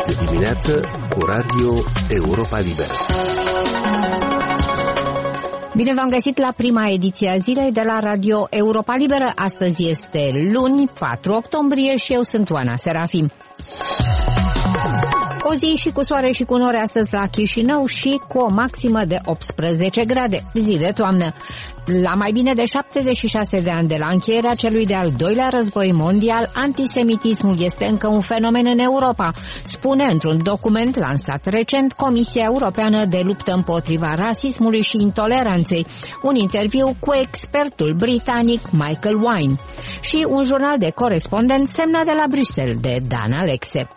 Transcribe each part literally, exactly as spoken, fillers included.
De dimineață cu Radio Europa Liberă. Bine v-am găsit la prima ediție a zilei de la Radio Europa Liberă. Astăzi este luni, patru octombrie și eu sunt Oana Serafim. O zi și cu soare și cu nori astăzi la Chișinău și cu o maximă de optsprezece grade, zi de toamnă. La mai bine de șaptezeci și șase de ani de la încheierea celui de-al doilea război mondial, antisemitismul este încă un fenomen în Europa, spune într-un document lansat recent Comisia Europeană de Luptă împotriva rasismului și intoleranței, un interviu cu expertul britanic Michael Wine și un jurnal de corespondent semnat de la Bruxelles de Dan Alexe.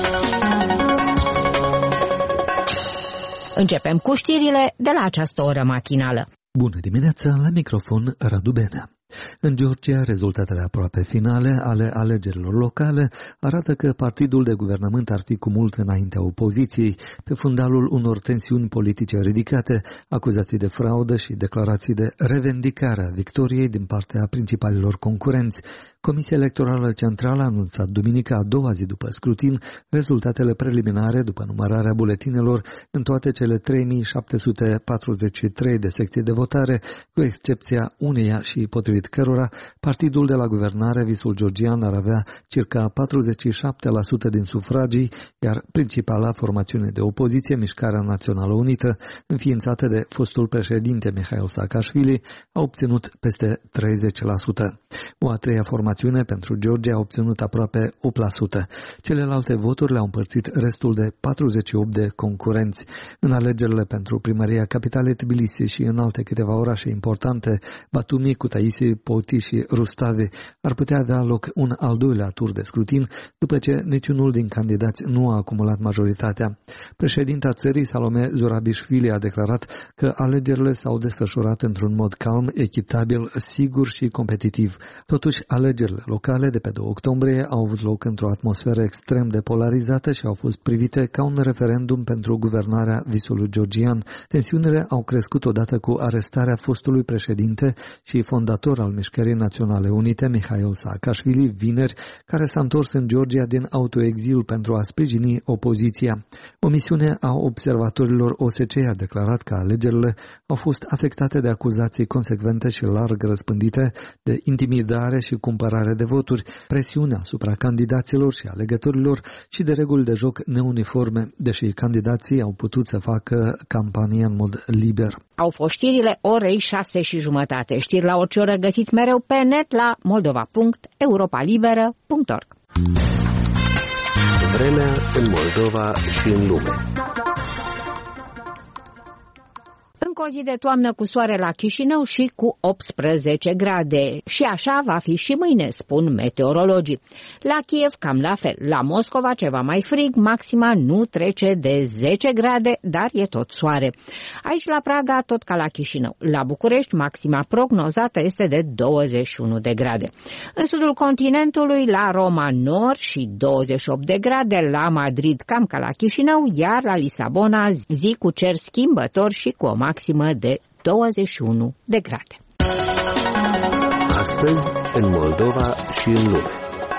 Începem cu știrile de la această oră matinală. Bună dimineața, la microfon Radu Benea. În Georgia, rezultatele aproape finale ale alegerilor locale arată că partidul de guvernământ ar fi cu mult înaintea opoziției, pe fundalul unor tensiuni politice ridicate, acuzații de fraudă și declarații de revendicare a victoriei din partea principalilor concurenți. Comisia Electorală Centrală a anunțat duminică, a doua zi după scrutin, rezultatele preliminare după numărarea buletinelor în toate cele trei mii șapte sute patruzeci și trei de secții de votare, cu excepția uneia și potrivit cărora partidul de la guvernare, Visul Georgian, ar avea circa patruzeci și șapte la sută din sufragii, iar principala formațiune de opoziție, Mișcarea Națională Unită, înființată de fostul președinte Mihail Saakashvili, a obținut peste treizeci la sută. O a treia formațiune pentru Georgia a obținut aproape opt la sută. Celelalte voturi le-au împărțit restul de patruzeci și opt de concurenți. În alegerile pentru primăria capitalei Tbilisi și în alte câteva orașe importante, Batumi, Kutaisi, Poti și Rustavi, ar putea avea loc un al doilea tur de scrutin, după ce niciunul din candidați nu a acumulat majoritatea. Președinta țării, Salome Zurabișvili, a declarat că alegerile s-au desfășurat într-un mod calm, echitabil, sigur și competitiv. Totuși, alegerile locale de pe doi octombrie au avut loc într-o atmosferă extrem de polarizată și au fost privite ca un referendum pentru guvernarea Visului Georgian. Tensiunile au crescut odată cu arestarea fostului președinte și fondator al Mișcării Naționale Unite, Mihail Saakashvili, vineri, care s-a întors în Georgia din autoexil pentru a sprijini opoziția. O misiune a observatorilor O S C E a declarat că alegerile au fost afectate de acuzații consecvente și larg răspândite de intimidare și cumpărare de voturi, presiune asupra candidaților și alegătorilor și de reguli de joc neuniforme, deși candidații au putut să facă campanie în mod liber. Au fost știrile orei șase și jumătate. Știri la orice oră găsiți mereu pe net la moldova punct europa liberă punct org. Vremea în Moldova și în lume. Încă o zi de toamnă cu soare la Chișinău și cu optsprezece grade. Și așa va fi și mâine, spun meteorologii. La Kiev cam la fel. La Moscova ceva mai frig, maxima nu trece de zece grade, dar e tot soare. Aici la Praga tot ca la Chișinău. La București maxima prognozată este de douăzeci și unu de grade. În sudul continentului, la Roma nord și douăzeci și opt de grade, la Madrid cam ca la Chișinău, iar la Lisabona zi cu cer schimbător și cu o maximă de douăzeci și unu de grade. Astăzi, în Moldova și în lume.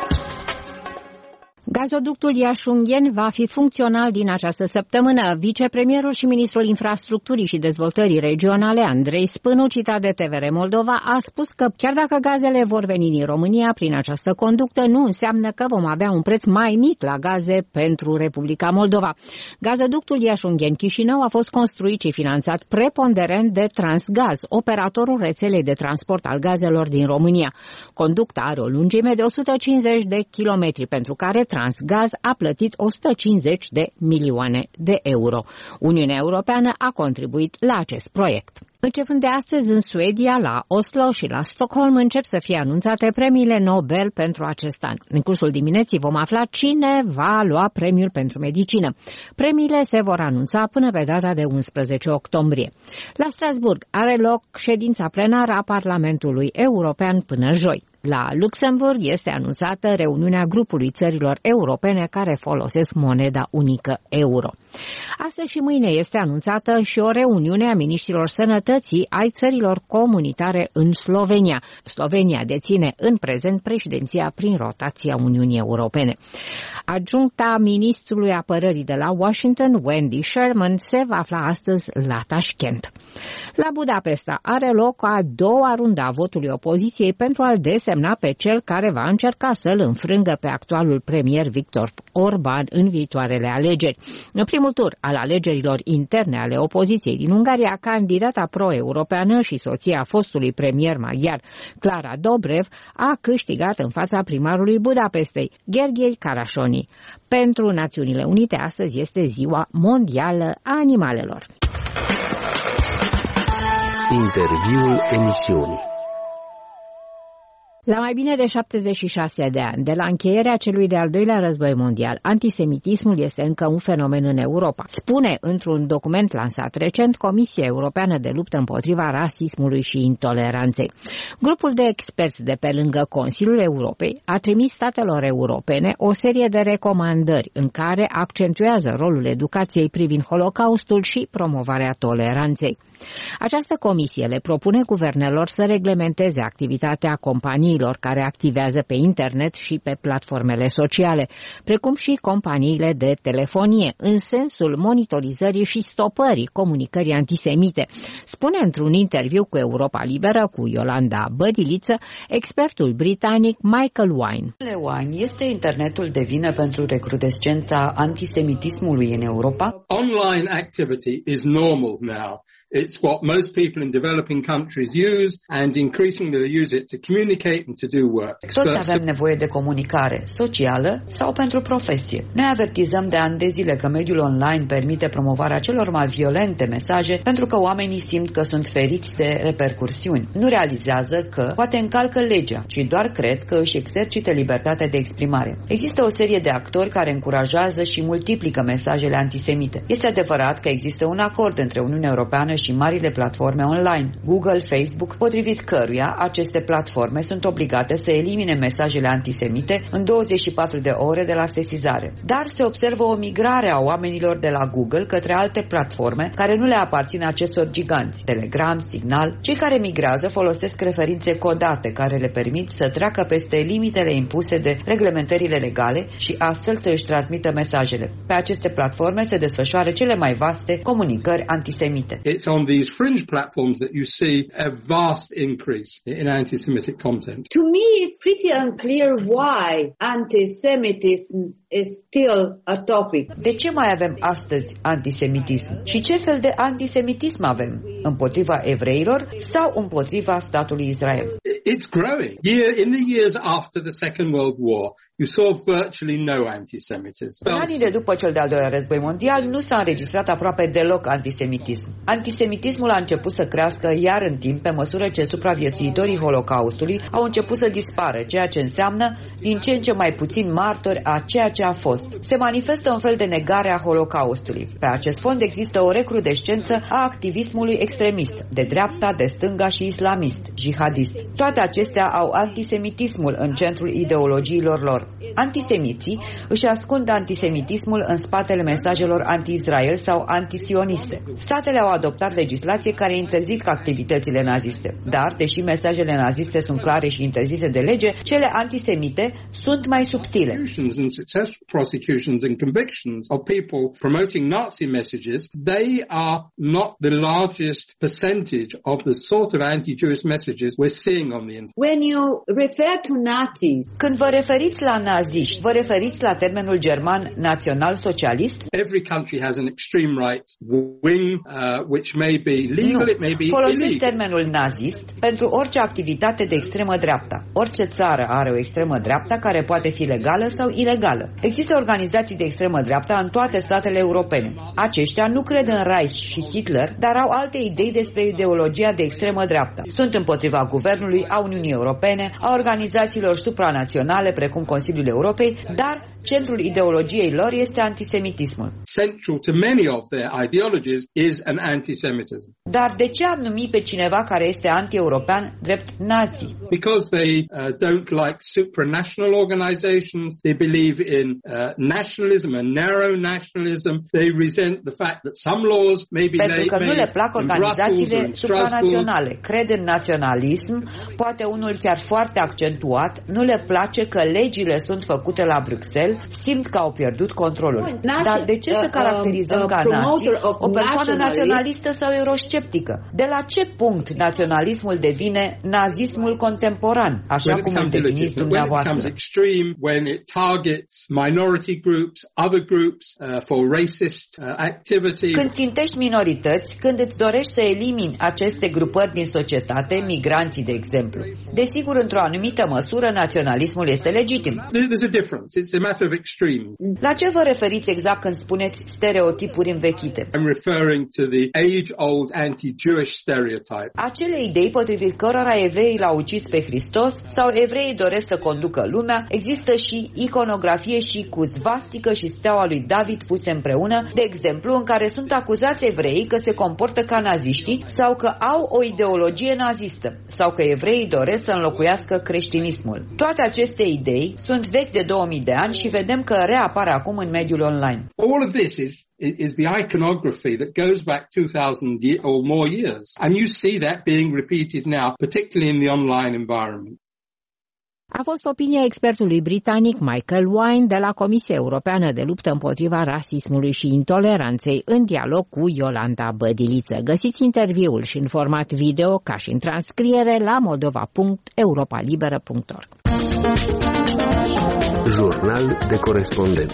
Gazoductul Iași-Ungheni va fi funcțional din această săptămână. Vicepremierul și ministrul infrastructurii și dezvoltării regionale, Andrei Spânu, citat de T V R Moldova, a spus că chiar dacă gazele vor veni din România prin această conductă, nu înseamnă că vom avea un preț mai mic la gaze pentru Republica Moldova. Gazoductul Iași-Ungheni-Chișinău a fost construit și finanțat preponderent de Transgaz, operatorul rețelei de transport al gazelor din România. Conducta are o lungime de o sută cincizeci de kilometri, pentru care Transgaz a plătit o sută cincizeci de milioane de euro. Uniunea Europeană a contribuit la acest proiect. Începând de astăzi, în Suedia, la Oslo și la Stockholm încep să fie anunțate premiile Nobel pentru acest an. În cursul dimineții vom afla cine va lua premiul pentru medicină. Premiile se vor anunța până pe data de unsprezece octombrie. La Strasburg are loc ședința plenară a Parlamentului European până joi. La Luxemburg este anunțată reuniunea grupului țărilor europene care folosesc moneda unică euro. Astăzi și mâine este anunțată și o reuniune a miniștrilor sănătății stabilității ai țărilor comunitare în Slovenia. Slovenia deține în prezent președinția prin rotația Uniunii Europene. Adjuncta ministrului apărării de la Washington, Wendy Sherman, se va afla astăzi la Tashkent. La Budapesta are loc a doua rundă a votului opoziției pentru a-l desemna pe cel care va încerca să-l înfrângă pe actualul premier Viktor Orban în viitoarele alegeri. În primul tur al alegerilor interne ale opoziției din Ungaria, candidata pro-europeană și soția fostului premier maghiar Clara Dobrev a câștigat în fața primarului Budapestei, Gheorghe Karasoni. Pentru Națiunile Unite, astăzi este Ziua Mondială a Animalelor. Interviul emisiunii. La mai bine de șaptezeci și șase de ani, de la încheierea celui de-al doilea război mondial, antisemitismul este încă un fenomen în Europa. Spune într-un document lansat recent Comisia Europeană de Luptă împotriva rasismului și intoleranței. Grupul de experți de pe lângă Consiliul Europei a trimis statelor europene o serie de recomandări în care accentuează rolul educației privind Holocaustul și promovarea toleranței. Această comisie le propune guvernelor să reglementeze activitatea companiilor care activează pe internet și pe platformele sociale, precum și companiile de telefonie, în sensul monitorizării și stopării comunicării antisemite, spune într-un interviu cu Europa Liberă cu Iolanda Bădiliță, expertul britanic Michael Wine. Wine, este internetul de vină pentru recrudescența antisemitismului în Europa? Online activity is normal now. It's what most people in developing countries use and increasingly they use it to communicate and to do work. Toți avem nevoie de comunicare socială sau pentru profesie. Noi avertizăm de ani de zile că mediul online permite promovarea celor mai violente mesaje pentru că oamenii simt că sunt feriți de repercursiuni. Nu realizează că poate încalcă legea, ci doar cred că își exercită libertatea de exprimare. Există o serie de actori care încurajează și multiplică mesajele antisemite. Este adevărat că există un acord între Uniunea Europeană și marile platforme online, Google, Facebook, potrivit căruia aceste platforme sunt obligate să elimine mesajele antisemite în douăzeci și patru de ore de la sesizare. Dar se observă o migrare a oamenilor de la Google către alte platforme care nu le aparțin acestor giganți, Telegram, Signal. Cei care migrează folosesc referințe codate care le permit să treacă peste limitele impuse de reglementările legale și astfel să își transmită mesajele. Pe aceste platforme se desfășoară cele mai vaste comunicări antisemite. It's on these fringe platforms that you see a vast increase in anti-Semitic content. To me, it's pretty unclear why anti-Semitism is still a topic. De ce mai avem astăzi antisemitism? Și ce fel de antisemitism avem? Împotriva evreilor sau împotriva statului Israel? It's growing. Year, in the years after the Second World War, you saw virtually no anti-Semitism. În anii de după cel de-al doilea război mondial nu s-a înregistrat aproape deloc antisemitism. Antisemitismul a început să crească iar în timp pe măsură ce supraviețuitorii Holocaustului au început să dispară, ceea ce înseamnă din ce în ce mai puțin martori a ceea ce a fost. Se manifestă un fel de negare a Holocaustului. Pe acest fond există o recrudescență a activismului extremist, de dreapta, de stânga și islamist, jihadist. Toate acestea au antisemitismul în centrul ideologiilor lor. Antisemiții își ascund antisemitismul în spatele mesajelor anti-Israel sau antisioniste. Statele au adoptat legislație care interzic activitățile naziste, dar, deși mesajele naziste sunt clare și interzise de lege, cele antisemite sunt mai subtile. Prosecutions and convictions of people promoting Nazi messages, they are not the largest percentage of the sort of anti-Jewish messages we're seeing on the internet. When you refer to Nazis, când vă referiți la naziști, vă referiți la termenul german național-socialist? Every country has an extreme right wing, uh, which may be legal, nu. It may be Folosiți illegal. termenul nazist pentru orice activitate de extremă dreapta. Orice țară are o extremă dreapta care poate fi legală sau ilegală. Există organizații de extremă dreapta în toate statele europene. Aceștia nu cred în Reich și Hitler, dar au alte idei despre ideologia de extremă dreapta. Sunt împotriva guvernului, a Uniunii Europene, a organizațiilor supranaționale precum Consiliul Europei, dar centrul ideologiei lor este antisemitismul. Central to many of their ideologies is an anti-Semitic anti-Semitism. Dar de ce am numit pe cineva care este anti-european drept nazi? Because they uh, don't like supranational organizations, they believe in uh, nationalism and narrow nationalism, they resent the fact that some laws may be Pentru că nu le plac organizațiile supranaționale, cred în naționalism, poate unul chiar foarte accentuat, nu le place că legile sunt făcute la Bruxelles, simt că au pierdut controlul. Dar de ce să caracterizăm ca nazi o persoană naționalistă sau eurosceptică? De la ce punct naționalismul devine nazismul contemporan, așa cum îl definiți dumneavoastră? When it targets minority groups, other groups uh, for racist uh, activity. Când țintești minorități, când îți dorești să elimini aceste grupări din societate, migranții de exemplu. Desigur, într-o anumită măsură, naționalismul este legitim. There's a difference. It's a matter of extremes. La ce vă referiți exact când spuneți stereotipuri învechite? I'm referring to the age-old anti-Jewish stereotype. Acele idei potrivit cărora evreii l-au ucis pe Hristos sau evreii doresc să conducă lumea, există și iconografie și cu svastică și steaua lui David puse împreună, de exemplu, în care sunt acuzați evreii că se comportă ca naziștii sau că au o ideologie nazistă sau că evreii doresc să înlocuiască creștinismul. Toate aceste idei sunt vechi de două mii de ani și vedem că reapar acum în mediul online. All of this is is the iconography that goes back two thousand or more years, and you see that being repeated now, particularly in the online environment. A fost opinia expertului britanic Michael Wine de la Comisia Europeană de Luptă împotriva rasismului și intoleranței în dialog cu Iolanda Bădiliță. Găsiți interviul și în format video ca și în transcriere la moldova punct europa liberă punct org. Jurnal de corespondent.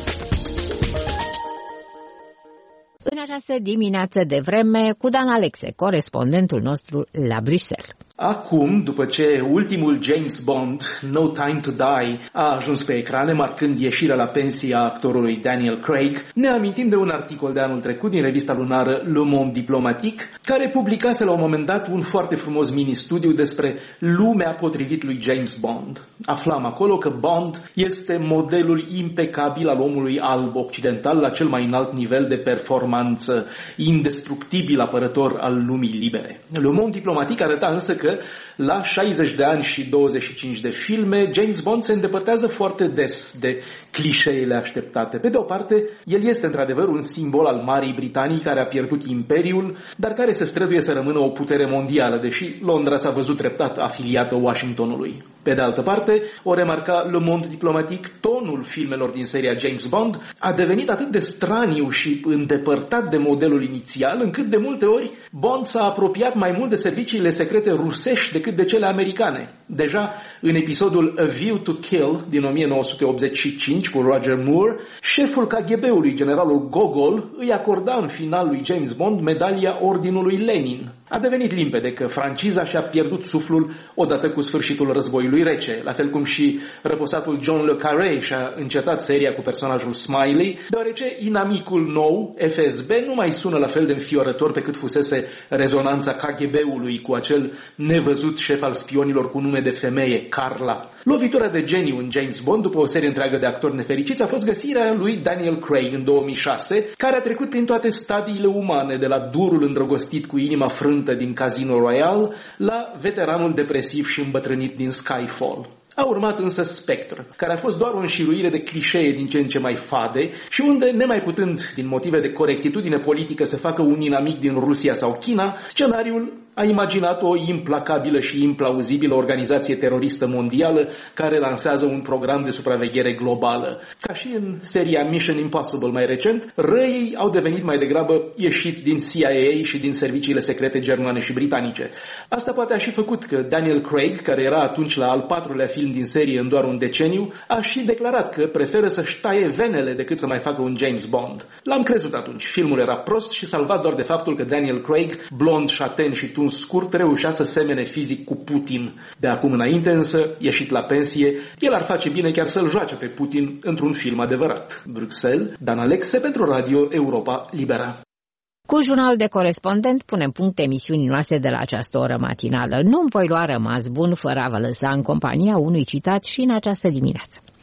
În această dimineață de vreme cu Dan Alexe, corespondentul nostru la Bruxelles. Acum, după ce ultimul James Bond, No Time to Die, a ajuns pe ecrane, marcând ieșirea la pensie a actorului Daniel Craig, ne amintim de un articol de anul trecut din revista lunară Le Monde Diplomatique, care publicase la un moment dat un foarte frumos mini-studiu despre lumea potrivit lui James Bond. Aflam acolo că Bond este modelul impecabil al omului alb occidental la cel mai înalt nivel de performanță, indestructibil apărător al lumii libere. Le Monde Diplomatique arăta însă că că la șaizeci de ani și douăzeci și cinci de filme, James Bond se îndepărtează foarte des de clișeele așteptate. Pe de o parte, el este într-adevăr un simbol al Marii Britanii care a pierdut imperiul, dar care se străduie să rămână o putere mondială, deși Londra s-a văzut treptat afiliată Washingtonului. Pe de altă parte, o remarca Le Monde Diplomatique, tonul filmelor din seria James Bond a devenit atât de straniu și îndepărtat de modelul inițial, încât de multe ori Bond s-a apropiat mai mult de serviciile secrete rusești decât de cele americane. Deja în episodul A View to Kill din o mie nouă sute optzeci și cinci cu Roger Moore, șeful K G B-ului, generalul Gogol, îi acorda în final lui James Bond medalia Ordinului Lenin. A devenit limpede că franciza și-a pierdut suflul odată cu sfârșitul războiului rece, la fel cum și răposatul John le Carré și-a încetat seria cu personajul Smiley, deoarece inamicul nou, F S B, nu mai sună la fel de înfiorător pe cât fusese rezonanța K G B-ului cu acel nevăzut șef al spionilor cu nume de femeie, Carla. Lovitura de geniu în James Bond, după o serie întreagă de actori nefericiți, a fost găsirea lui Daniel Craig în două mii șase, care a trecut prin toate stadiile umane, de la durul îndrăgostit cu inima frântă din Casino Royale la veteranul depresiv și îmbătrânit din Skyfall. A urmat însă Spectre, care a fost doar o înșiruire de clișee din ce în ce mai fade și unde, nemai putând din motive de corectitudine politică să facă un inamic din Rusia sau China, scenariul a imaginat o implacabilă și implauzibilă organizație teroristă mondială care lansează un program de supraveghere globală. Ca și în seria Mission Impossible mai recent, răii au devenit mai degrabă ieșiți din C I A și din serviciile secrete germane și britanice. Asta poate a și făcut că Daniel Craig, care era atunci la al patrulea film din serie în doar un deceniu, a și declarat că preferă să-și taie venele decât să mai facă un James Bond. L-am crezut atunci. Filmul era prost și salvat doar de faptul că Daniel Craig, blond, șaten și tuns scurt, reușea să semene fizic cu Putin. De acum înainte însă, ieșit la pensie, el ar face bine chiar să-l joace pe Putin într-un film adevărat. Bruxelles, Dan Alexe pentru Radio Europa Libera. Cu jurnal de corespondent punem punct emisiunii noastre de la această oră matinală. Nu-mi voi lua rămas bun fără a vă lăsa în compania unui citat și în această dimineață.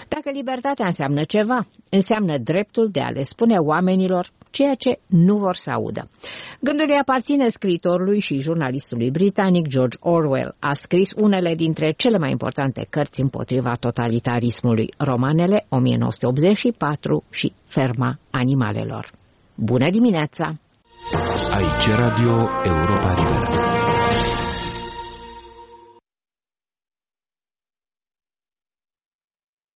Dacă libertatea înseamnă ceva, înseamnă dreptul de a le spune oamenilor ceea ce nu vor să audă. Gândul îi aparține scriitorului și jurnalistului britanic George Orwell. A scris unele dintre cele mai importante cărți împotriva totalitarismului, romanele o mie nouă sute optzeci și patru și Ferma animalelor. Bună dimineața! Aici Radio Europa Liberă.